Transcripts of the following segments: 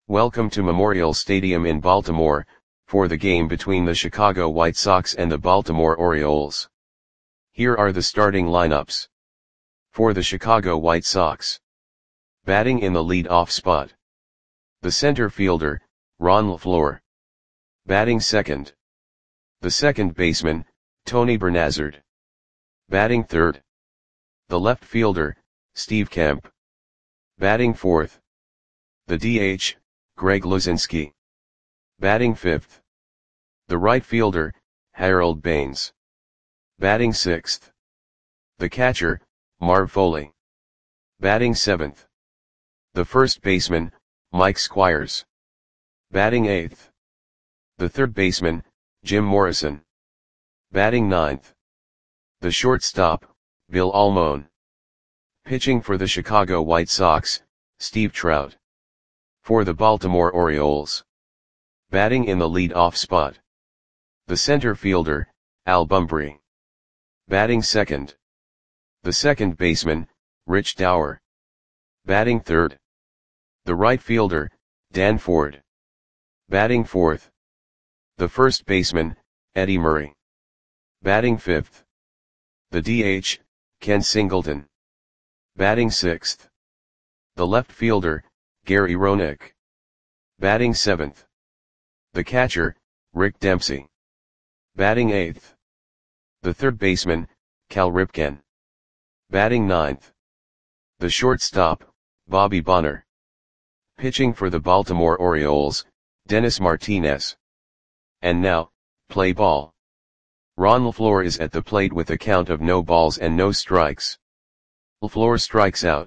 Welcome to Memorial Stadium in Baltimore, for the game between the Chicago White Sox and the Baltimore Orioles. Here are the starting lineups. For the Chicago White Sox. Batting in the lead-off spot. The center fielder, Ron LeFlore. Batting second. The second baseman, Tony Bernazard. Batting third. The left fielder, Steve Kemp. Batting fourth. The DH, Greg Luzinski. Batting fifth. The right fielder, Harold Baines. Batting sixth. The catcher, Marv Foley. Batting seventh. The first baseman, Mike Squires. Batting eighth. The third baseman, Jim Morrison. Batting ninth. The shortstop, Bill Almon. Pitching for the Chicago White Sox, Steve Trout. For the Baltimore Orioles. Batting in the lead-off spot. The center fielder, Al Bumbry. Batting second. The second baseman, Rich Dauer. Batting third. The right fielder, Dan Ford. Batting fourth. The first baseman, Eddie Murray. Batting fifth. The DH, Ken Singleton. Batting sixth. The left fielder, Gary Roenick. Batting seventh. The catcher, Rick Dempsey. Batting eighth. The third baseman, Cal Ripken. Batting ninth. The shortstop, Bobby Bonner. Pitching for the Baltimore Orioles, Dennis Martinez. And now, play ball. Ron LeFlore is at the plate with a count of no balls and no strikes. LeFlore strikes out.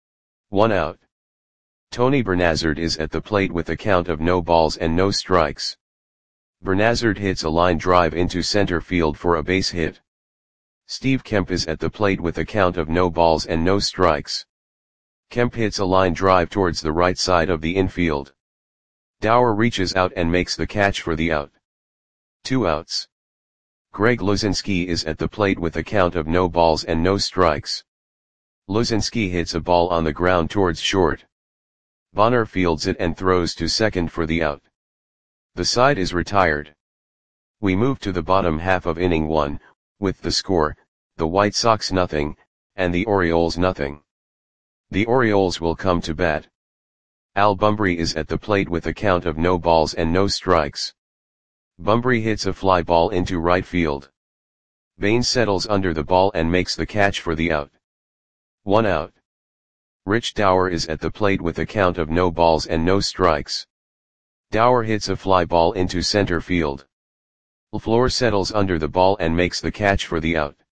1 out. Tony Bernazard is at the plate with a count of no balls and no strikes. Bernazard hits a line drive into center field for a base hit. Steve Kemp is at the plate with a count of no balls and no strikes. Kemp hits a line drive towards the right side of the infield. Dauer reaches out and makes the catch for the out. 2 outs. Greg Luzinski is at the plate with a count of no balls and no strikes. Luzinski hits a ball on the ground towards short. Bonner fields it and throws to second for the out. The side is retired. We move to the bottom half of inning 1, with the score, the White Sox nothing, and the Orioles nothing. The Orioles will come to bat. Al Bumbry is at the plate with a count of no balls and no strikes. Bumbry hits a fly ball into right field. Baines settles under the ball and makes the catch for the out. 1 out. Rich Dauer is at the plate with a count of no balls and no strikes. Dauer hits a fly ball into center field. LeFlore settles under the ball and makes the catch for the out.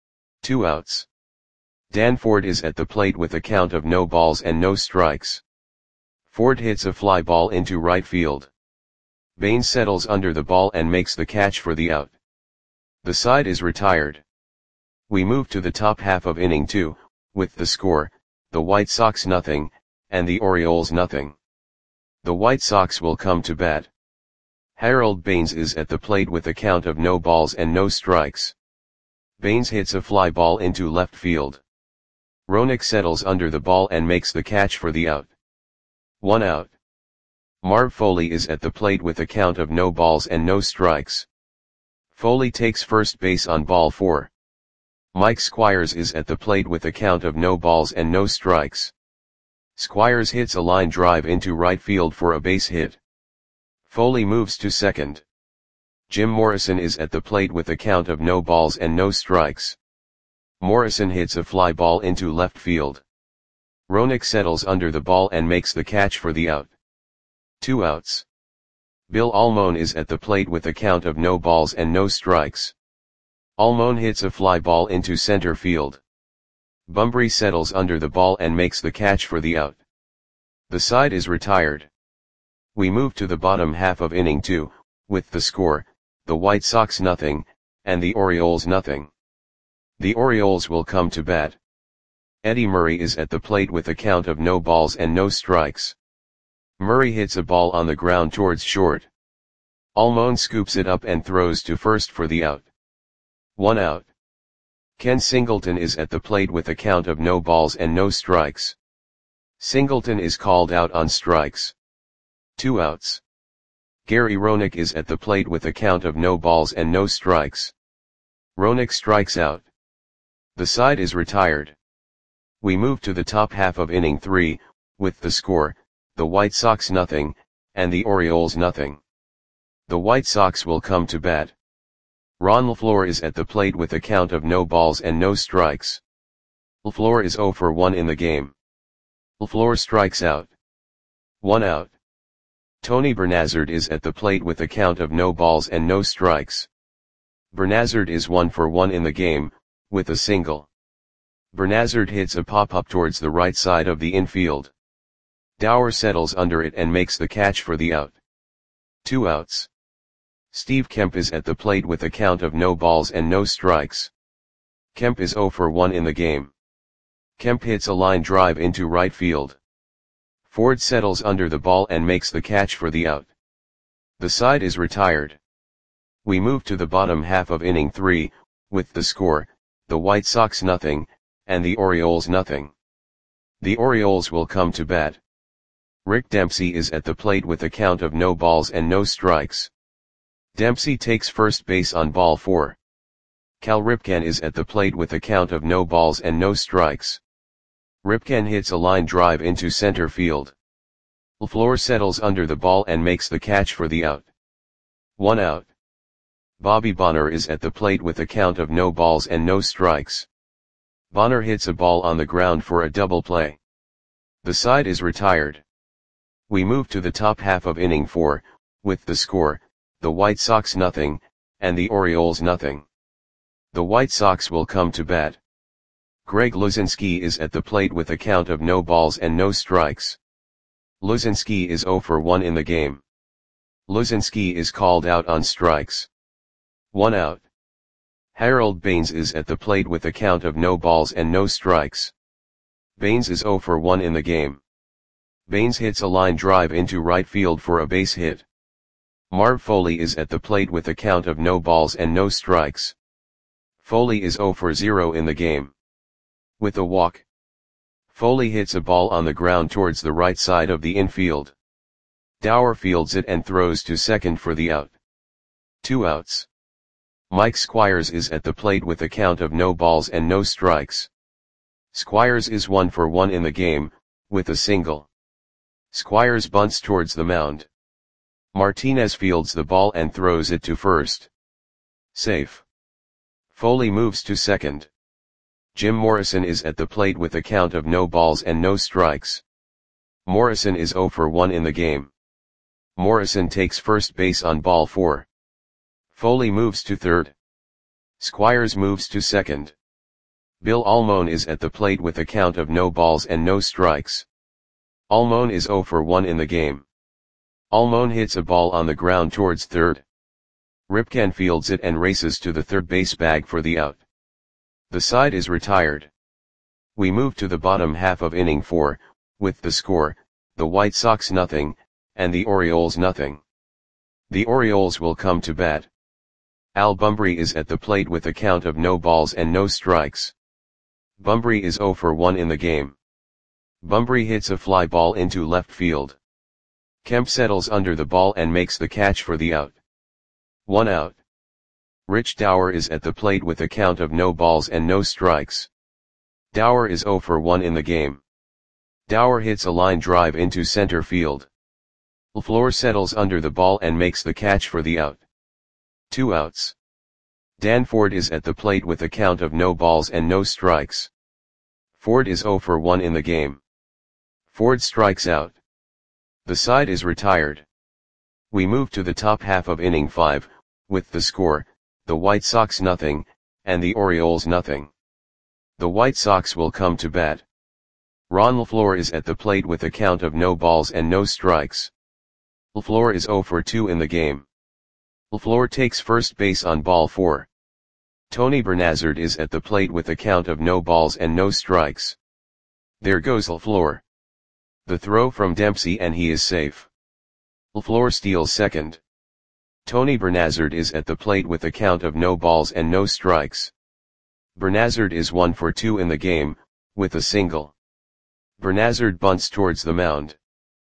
2 outs. Dan Ford is at the plate with a count of no balls and no strikes. Ford hits a fly ball into right field. Baines settles under the ball and makes the catch for the out. The side is retired. We move to the top half of inning 2, with the score, the White Sox nothing, and the Orioles nothing. The White Sox will come to bat. Harold Baines is at the plate with a count of no balls and no strikes. Baines hits a fly ball into left field. Roenick settles under the ball and makes the catch for the out. 1 out. Marv Foley is at the plate with a count of no balls and no strikes. Foley takes first base on ball 4. Mike Squires is at the plate with a count of no balls and no strikes. Squires hits a line drive into right field for a base hit. Foley moves to second. Jim Morrison is at the plate with a count of no balls and no strikes. Morrison hits a fly ball into left field. Roenick settles under the ball and makes the catch for the out. 2 outs. Bill Almon is at the plate with a count of no balls and no strikes. Almon hits a fly ball into center field. Bumbry settles under the ball and makes the catch for the out. The side is retired. We move to the bottom half of inning 2, with the score, the White Sox nothing, and the Orioles nothing. The Orioles will come to bat. Eddie Murray is at the plate with a count of no balls and no strikes. Murray hits a ball on the ground towards short. Almon scoops it up and throws to first for the out. 1 out. Ken Singleton is at the plate with a count of no balls and no strikes. Singleton is called out on strikes. 2 outs. Gary Roenick is at the plate with a count of no balls and no strikes. Roenick strikes out. The side is retired. We move to the top half of inning 3, with the score, the White Sox nothing, and the Orioles nothing. The White Sox will come to bat. Ron LeFlore is at the plate with a count of no balls and no strikes. LeFlore is 0 for 1 in the game. LeFlore strikes out. 1 out. Tony Bernazard is at the plate with a count of no balls and no strikes. Bernazard is 1 for 1 in the game, with a single. Bernazard hits a pop-up towards the right side of the infield. Dower settles under it and makes the catch for the out. 2 outs. Steve Kemp is at the plate with a count of no balls and no strikes. Kemp is 0 for 1 in the game. Kemp hits a line drive into right field. Ford settles under the ball and makes the catch for the out. The side is retired. We move to the bottom half of inning 3, with the score, the White Sox nothing, and the Orioles nothing. The Orioles will come to bat. Rick Dempsey is at the plate with a count of no balls and no strikes. Dempsey takes first base on ball 4. Cal Ripken is at the plate with a count of no balls and no strikes. Ripken hits a line drive into center field. LeFlore settles under the ball and makes the catch for the out. 1 out. Bobby Bonner is at the plate with a count of no balls and no strikes. Bonner hits a ball on the ground for a double play. The side is retired. We move to the top half of inning 4, with the score, the White Sox nothing, and the Orioles nothing. The White Sox will come to bat. Greg Luzinski is at the plate with a count of no balls and no strikes. Luzinski is 0 for 1 in the game. Luzinski is called out on strikes. 1 out. Harold Baines is at the plate with a count of no balls and no strikes. Baines is 0 for 1 in the game. Baines hits a line drive into right field for a base hit. Marv Foley is at the plate with a count of no balls and no strikes. Foley is 0 for 0 in the game. With a walk. Foley hits a ball on the ground towards the right side of the infield. Dower fields it and throws to second for the out. 2 outs. Mike Squires is at the plate with a count of no balls and no strikes. Squires is 1 for 1 in the game, with a single. Squires bunts towards the mound. Martinez fields the ball and throws it to first. Safe. Foley moves to second. Jim Morrison is at the plate with a count of no balls and no strikes. Morrison is 0 for 1 in the game. Morrison takes first base on ball 4. Foley moves to third. Squires moves to second. Bill Almon is at the plate with a count of no balls and no strikes. Almon is 0 for 1 in the game. Almon hits a ball on the ground towards third. Ripken fields it and races to the third base bag for the out. The side is retired. We move to the bottom half of inning 4, with the score, the White Sox nothing, and the Orioles nothing. The Orioles will come to bat. Al Bumbry is at the plate with a count of no balls and no strikes. Bumbry is 0 for 1 in the game. Bumbry hits a fly ball into left field. Kemp settles under the ball and makes the catch for the out. 1 out. Rich Dower is at the plate with a count of no balls and no strikes. Dower is 0 for 1 in the game. Dower hits a line drive into center field. LeFlore settles under the ball and makes the catch for the out. 2 outs. Dan Ford is at the plate with a count of no balls and no strikes. Ford is 0 for 1 in the game. Ford strikes out. The side is retired. We move to the top half of inning 5, with the score, the White Sox nothing, and the Orioles nothing. The White Sox will come to bat. Ron LeFlore is at the plate with a count of no balls and no strikes. LeFlore is 0 for 2 in the game. LeFlore takes first base on ball 4. Tony Bernazard is at the plate with a count of no balls and no strikes. There goes LeFlore. The throw from Dempsey and he is safe. LeFlore steals second. Tony Bernazard is at the plate with a count of no balls and no strikes. Bernazard is 1 for 2 in the game, with a single. Bernazard bunts towards the mound.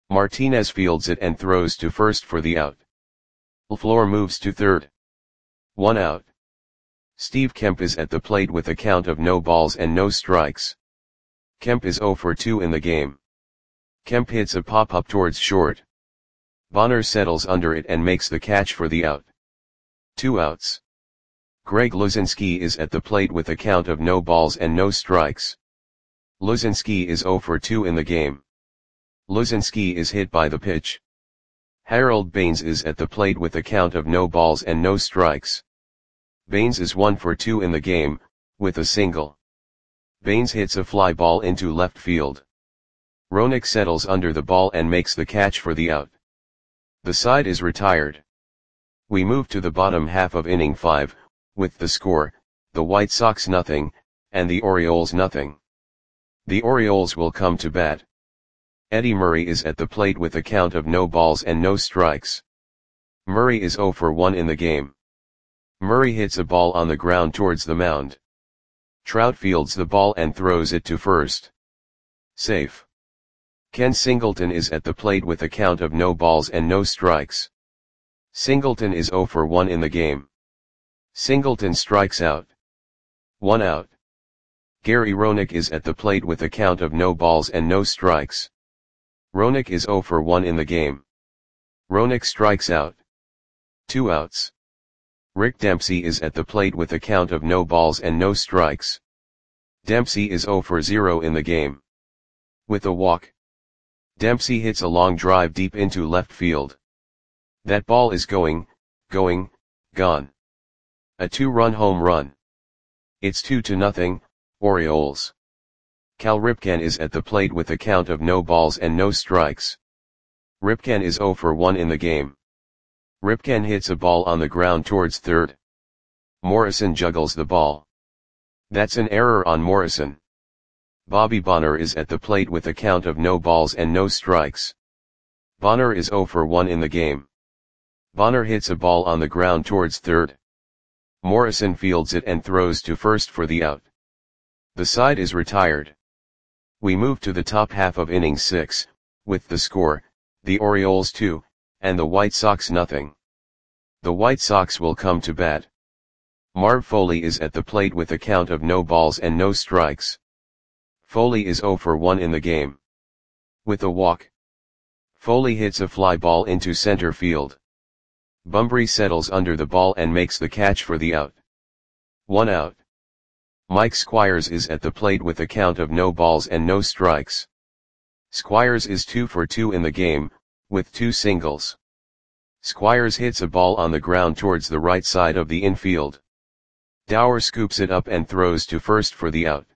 Martinez fields it and throws to first for the out. LaFleur moves to third. 1 out. Steve Kemp is at the plate with a count of no balls and no strikes. Kemp is 0 for 2 in the game. Kemp hits a pop-up towards short. Bonner settles under it and makes the catch for the out. 2 outs. Greg Luzinski is at the plate with a count of no balls and no strikes. Luzinski is 0 for 2 in the game. Luzinski is hit by the pitch. Harold Baines is at the plate with a count of no balls and no strikes. Baines is 1 for 2 in the game, with a single. Baines hits a fly ball into left field. Roenick settles under the ball and makes the catch for the out. The side is retired. We move to the bottom half of inning 5, with the score, the White Sox 0, and the Orioles 0. The Orioles will come to bat. Eddie Murray is at the plate with a count of no balls and no strikes. Murray is 0 for 1 in the game. Murray hits a ball on the ground towards the mound. Trout fields the ball and throws it to first. Safe. Ken Singleton is at the plate with a count of no balls and no strikes. Singleton is 0 for 1 in the game. Singleton strikes out. 1 out. Gary Roenick is at the plate with a count of no balls and no strikes. Roenick is 0 for 1 in the game. Roenick strikes out. 2 outs. Rick Dempsey is at the plate with a count of no balls and no strikes. Dempsey is 0 for 0 in the game. With a walk. Dempsey hits a long drive deep into left field. That ball is gone. A 2-run home run. It's 2-0, Orioles. Cal Ripken is at the plate with a count of no balls and no strikes. Ripken is 0 for 1 in the game. Ripken hits a ball on the ground towards third. Morrison juggles the ball. That's an error on Morrison. Bobby Bonner is at the plate with a count of no balls and no strikes. Bonner is 0 for 1 in the game. Bonner hits a ball on the ground towards third. Morrison fields it and throws to first for the out. The side is retired. We move to the top half of inning 6, with the score, the Orioles 2, and the White Sox 0. The White Sox will come to bat. Marv Foley is at the plate with a count of no balls and no strikes. Foley is 0 for 1 in the game. With a walk. Foley hits a fly ball into center field. Bumbry settles under the ball and makes the catch for the out. 1 out. Mike Squires is at the plate with a count of no balls and no strikes. Squires is 2 for 2 in the game, with 2 singles. Squires hits a ball on the ground towards the right side of the infield. Dower scoops it up and throws to first for the out.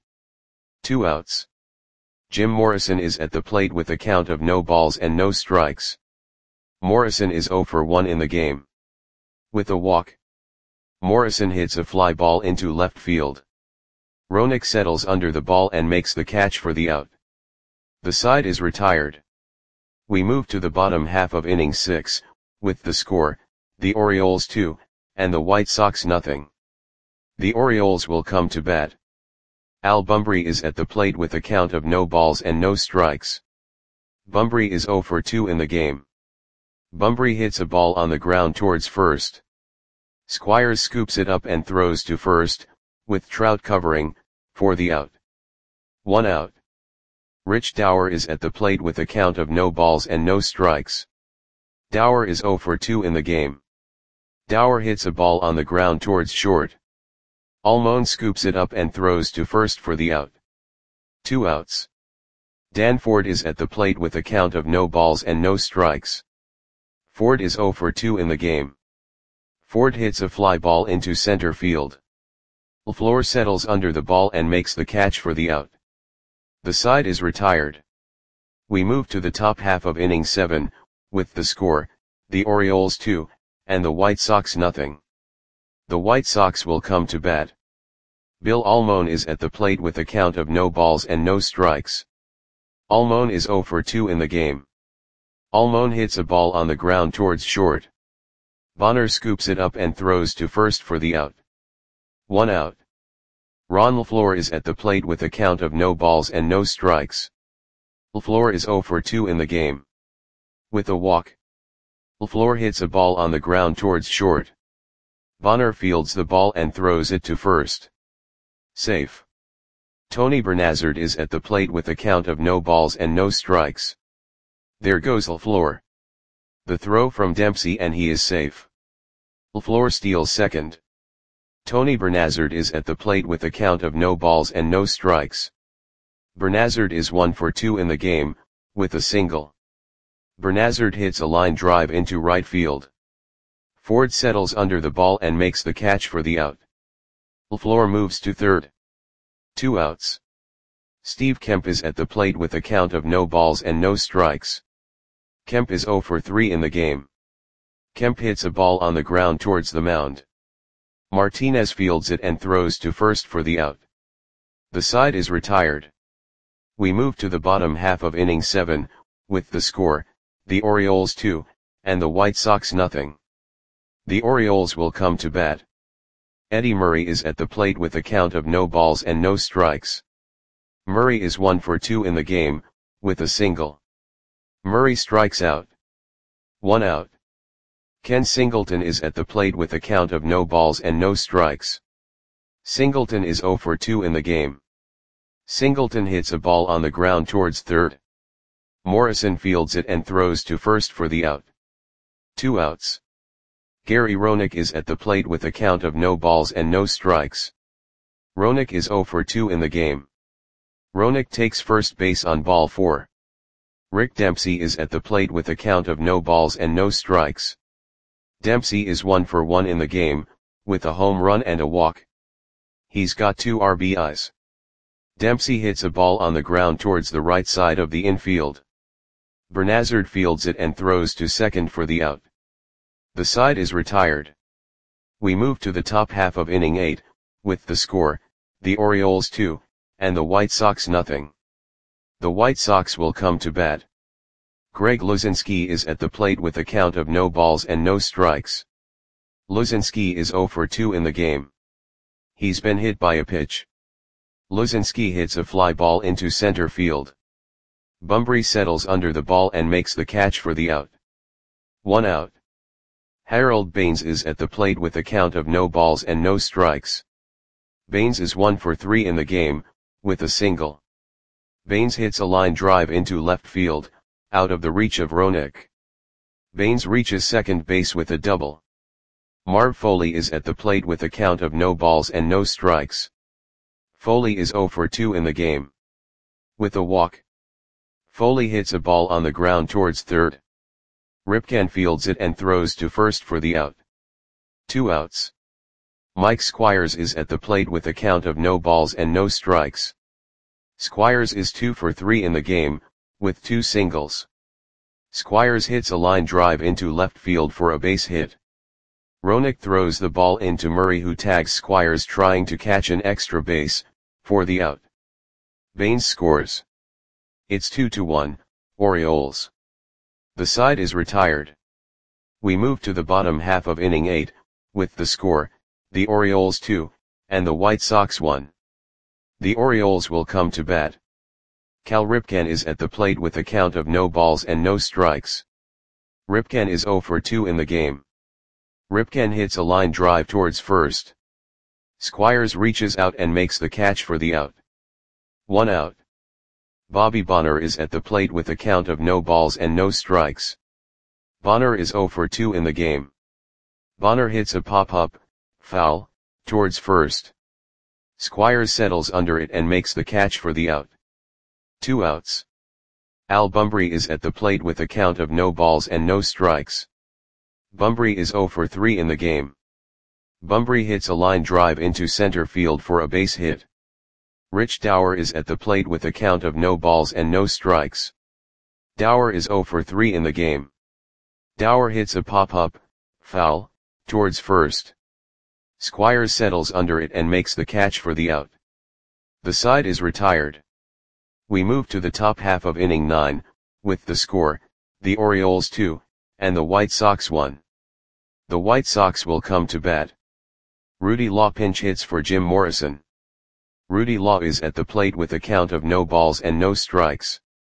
2 outs. Jim Morrison is at the plate with a count of no balls and no strikes. Morrison is 0 for 1 in the game. With a walk. Morrison hits a fly ball into left field. Roenick settles under the ball and makes the catch for the out. The side is retired. We move to the bottom half of inning 6, with the score, the Orioles 2, and the White Sox 0. The Orioles will come to bat. Al Bumbry is at the plate with a count of no balls and no strikes. Bumbry is 0 for 2 in the game. Bumbry hits a ball on the ground towards first. Squires scoops it up and throws to first, with Trout covering, for the out. 1 out. Rich Dower is at the plate with a count of no balls and no strikes. Dower is 0 for 2 in the game. Dower hits a ball on the ground towards short. Almon scoops it up and throws to first for the out. 2 outs. Dan Ford is at the plate with a count of no balls and no strikes. Ford is 0 for 2 in the game. Ford hits a fly ball into center field. LaFleur settles under the ball and makes the catch for the out. The side is retired. We move to the top half of inning 7, with the score, the Orioles 2, and the White Sox 0. The White Sox will come to bat. Bill Almon is at the plate with a count of no balls and no strikes. Almon is 0 for 2 in the game. Almon hits a ball on the ground towards short. Bonner scoops it up and throws to first for the out. 1 out. Ron LaFleur is at the plate with a count of no balls and no strikes. LaFleur is 0 for 2 in the game. With a walk. LaFleur hits a ball on the ground towards short. Bonner fields the ball and throws it to first. Safe. Tony Bernazard is at the plate with a count of no balls and no strikes. There goes LaFleur. The throw from Dempsey and he is safe. LaFleur steals second. Tony Bernazard is at the plate with a count of no balls and no strikes. Bernazard is 1 for 2 in the game, with a single. Bernazard hits a line drive into right field. Ford settles under the ball and makes the catch for the out. LaFleur moves to third. 2 outs. Steve Kemp is at the plate with a count of no balls and no strikes. Kemp is 0 for 3 in the game. Kemp hits a ball on the ground towards the mound. Martinez fields it and throws to first for the out. The side is retired. We move to the bottom half of inning 7, with the score, the Orioles 2, and the White Sox nothing. The Orioles will come to bat. Eddie Murray is at the plate with a count of no balls and no strikes. Murray is 1 for 2 in the game, with a single. Murray strikes out. 1 out. Ken Singleton is at the plate with a count of no balls and no strikes. Singleton is 0 for 2 in the game. Singleton hits a ball on the ground towards third. Morrison fields it and throws to first for the out. 2 outs. Gary Roenick is at the plate with a count of no balls and no strikes. Roenick is 0 for 2 in the game. Roenick takes first base on ball 4. Rick Dempsey is at the plate with a count of no balls and no strikes. Dempsey is 1 for 1 in the game, with a home run and a walk. He's got 2 RBIs. Dempsey hits a ball on the ground towards the right side of the infield. Bernazard fields it and throws to second for the out. The side is retired. We move to the top half of inning 8, with the score, the Orioles 2, and the White Sox nothing. The White Sox will come to bat. Greg Luzinski is at the plate with a count of no balls and no strikes. Luzinski is 0 for 2 in the game. He's been hit by a pitch. Luzinski hits a fly ball into center field. Bumbry settles under the ball and makes the catch for the out. 1 out. Harold Baines is at the plate with a count of no balls and no strikes. Baines is 1 for 3 in the game, with a single. Baines hits a line drive into left field, out of the reach of Roenick. Baines reaches second base with a double. Marv Foley is at the plate with a count of no balls and no strikes. Foley is 0 for 2 in the game. With a walk. Foley hits a ball on the ground towards third. Ripken fields it and throws to first for the out. 2 outs. Mike Squires is at the plate with a count of no balls and no strikes. Squires is 2 for 3 in the game, with 2 singles. Squires hits a line drive into left field for a base hit. Roenick throws the ball into Murray, who tags Squires trying to catch an extra base, for the out. Baines scores. It's 2-1, Orioles. The side is retired. We move to the bottom half of inning 8, with the score, the Orioles 2, and the White Sox 1. The Orioles will come to bat. Cal Ripken is at the plate with a count of no balls and no strikes. Ripken is 0 for 2 in the game. Ripken hits a line drive towards first. Squires reaches out and makes the catch for the out. 1 out. Bobby Bonner is at the plate with a count of no balls and no strikes. Bonner is 0 for 2 in the game. Bonner hits a pop-up, foul, towards first. Squires settles under it and makes the catch for the out. 2 outs. Al Bumbry is at the plate with a count of no balls and no strikes. Bumbry is 0 for 3 in the game. Bumbry hits a line drive into center field for a base hit. Rich Dower is at the plate with a count of no balls and no strikes. Dower is 0 for 3 in the game. Dower hits a pop-up, foul, towards first. Squires settles under it and makes the catch for the out. The side is retired. We move to the top half of inning 9, with the score, the Orioles 2, and the White Sox 1. The White Sox will come to bat. Rudy Law pinch hits for Jim Morrison. Rudy Law is at the plate with a count of no balls and no strikes.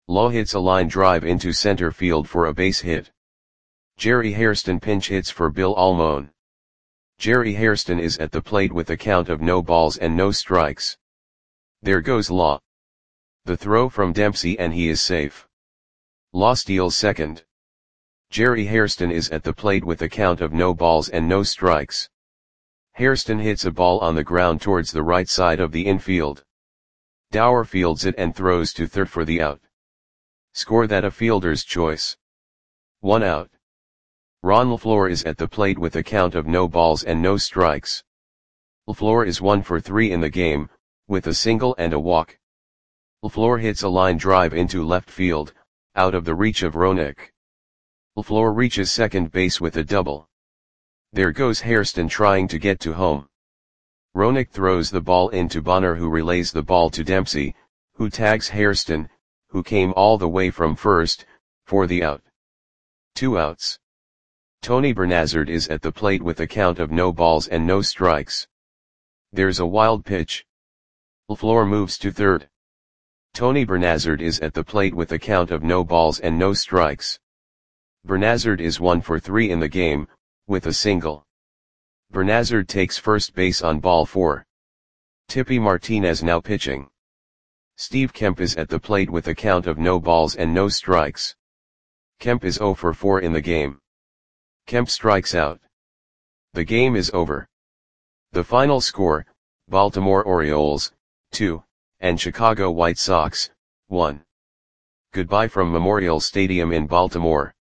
Law hits a line drive into center field for a base hit. Jerry Hairston pinch hits for Bill Almon. Jerry Hairston is at the plate with a count of no balls and no strikes. There goes Law. The throw from Dempsey and he is safe. Law steals second. Jerry Hairston is at the plate with a count of no balls and no strikes. Hairston hits a ball on the ground towards the right side of the infield. Dower fields it and throws to third for the out. Score that a fielder's choice. 1 out. Ron LaFleur is at the plate with a count of no balls and no strikes. LaFleur is 1 for 3 in the game, with a single and a walk. LaFleur hits a line drive into left field, out of the reach of Roenick. LaFleur reaches second base with a double. There goes Hairston trying to get to home. Roenick throws the ball into Bonner, who relays the ball to Dempsey, who tags Hairston, who came all the way from first, for the out. 2 outs. Tony Bernazard is at the plate with a count of no balls and no strikes. There's a wild pitch. LaFleur moves to third. Tony Bernazard is at the plate with a count of no balls and no strikes. Bernazard is 1 for 3 in the game, with a single. Bernazard takes first base on ball 4. Tippy Martinez now pitching. Steve Kemp is at the plate with a count of no balls and no strikes. Kemp is 0 for 4 in the game. Kemp strikes out. The game is over. The final score, Baltimore Orioles, 2, and Chicago White Sox, 1. Goodbye from Memorial Stadium in Baltimore.